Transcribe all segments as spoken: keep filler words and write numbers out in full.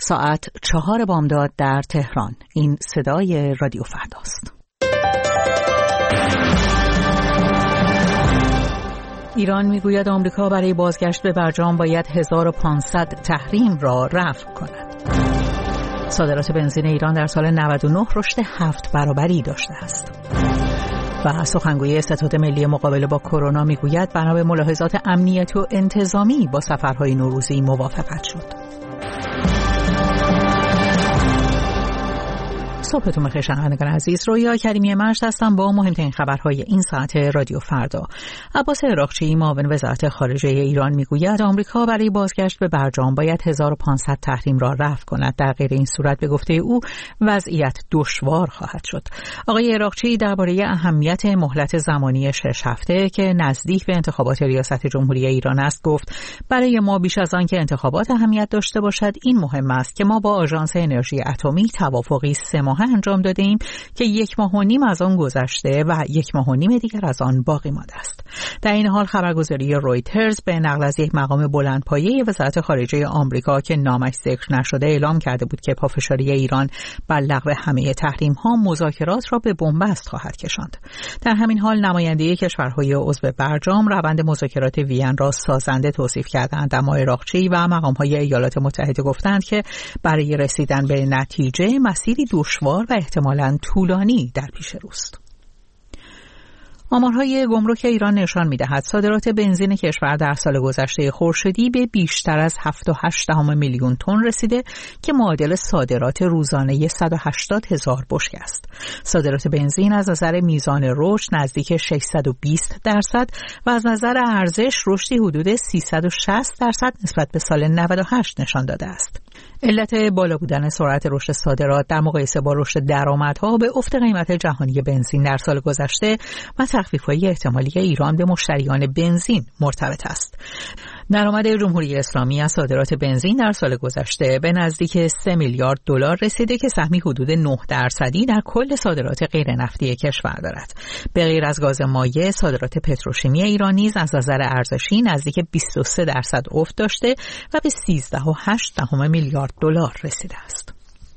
ساعت چهار بامداد در تهران. این صدای رادیو فرداست. ایران میگوید آمریکا برای بازگشت به برجام باید هزار و پانصد تحریم را رفع کند. صادرات بنزین ایران در سال نود و نه رشد هفت برابری داشته است. و سخنگوی ستاد ملی مقابله با کرونا میگوید بنا به ملاحظات امنیتی و انتظامی با سفرهای نوروزی موافقت شد. صبحتون بخیر شنوندگان عزیز، رویا کریمی مجد هستم با مهمترین خبرهای این ساعت رادیو فردا. عباس عراقچی معاون وزارت خارجه ایران میگوید آمریکا برای بازگشت به برجام باید هزار و پانصد تحریم را رفع کند. در غیر این صورت به گفته او وضعیت دشوار خواهد شد. آقای عراقچی درباره اهمیت مهلت زمانی شش هفته که نزدیک به انتخابات ریاست جمهوری ایران است گفت برای ما بیش از آن که انتخابات اهمیت داشته باشد این مهم است که ما با آژانس انرژی اتمی توافقی سه ماه انجام داده ایم که یک ماه و نیم از آن گذشته و یک ماه و نیم دیگر از آن باقی مانده است. در این حال خبرگزاری رویترز به نقل از یک مقام بلندپایه وزارت خارجه آمریکا که نامش ذکر نشده اعلام کرده بود که پافشاری ایران بر لغو همه تحریم ها مذاکرات را به بنبست خواهد کشاند. در همین حال نماینده کشورهای عضو برجام روند مذاکرات وین را سازنده توصیف کردند، اما عراقچی و مقام های ایالات متحده گفتند که برای رسیدن به نتیجه مسیری دشوار و احتمالاً طولانی در پیش روست. آمارهای گمرک ایران نشان می‌دهد صادرات بنزین کشور در سال گذشته خورشیدی به بیشتر از هفت و هشت دهم میلیون تن رسیده که معادل صادرات روزانه صد و هشتاد هزار بشکه است. صادرات بنزین از نظر میزان رشد نزدیک ششصد و بیست درصد و از نظر ارزش رشدی حدود سیصد و شصت درصد نسبت به سال نود و هشت نشان داده است. علت بالا بودن سرعت رشد صادرات در مقایسه با رشد درآمدها به افت قیمت جهانی بنزین در سال گذشته و تخفیف‌های احتمالی ایران به مشتریان بنزین مرتبط است. درآمد جمهوری اسلامی از صادرات بنزین در سال گذشته به نزدیک سه میلیارد دلار رسیده که سهمی حدود نه درصدی در کل صادرات غیر نفتی کشور دارد. به غیر از گاز مایع، صادرات پتروشیمی ایران نیز از نظر ارزشی نزدیک بیست و سه درصد افت داشته و به سیزده و هشت دهم میلیارد دلار رسیده است.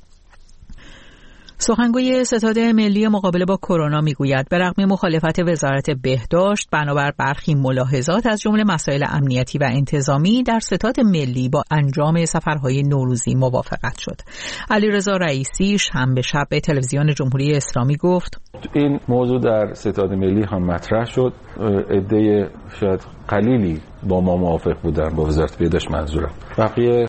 سخنگوی ستاد ملی مقابله با کرونا میگوید به رغم مخالفت وزارت بهداشت بنابر برخی ملاحظات از جمله مسائل امنیتی و انتظامی در ستاد ملی با انجام سفرهای نوروزی موافقت شد. علیرضا رئیسی شنبه شب به تلویزیون جمهوری اسلامی گفت این موضوع در ستاد ملی هم مطرح شد. عده شاید قلیلی با ما موافق بودن، با وزارت بهداشت منظورم. بقیه